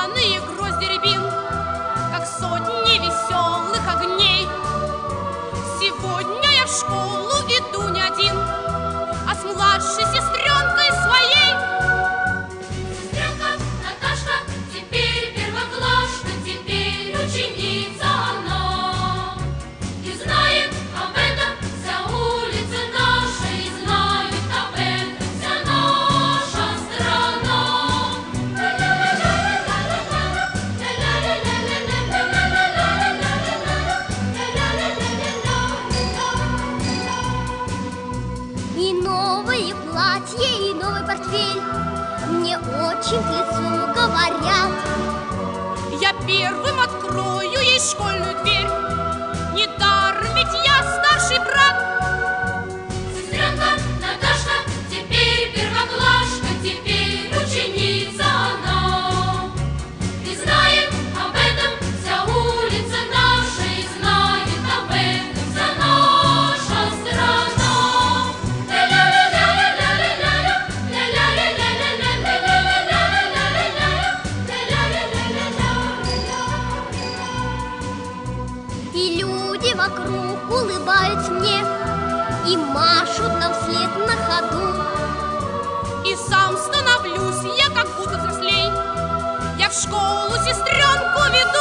румяные грозди рябин, как сотни веселых огней. Сегодня я в школу иду не один, а с младшей сестренкой своей. Сестренка Наташка теперь первоклашка, теперь ученица она. И знает об этом вся улица наша, и знает об этом вся наша страна. И новые платья, и новый портфель мне очень к лицу говорят. Я первым открою ей школьную дверь, недаром ведь я старший брат. Сестренка Наташка теперь первоклашка, теперь ученица она. И знает об этом вся улица наша, и знает об этом вся наша страна. И люди вокруг улыбаются мне и машут нам вслед на ходу. И сам становлюсь я как будто взрослей, я в школу сестренку веду.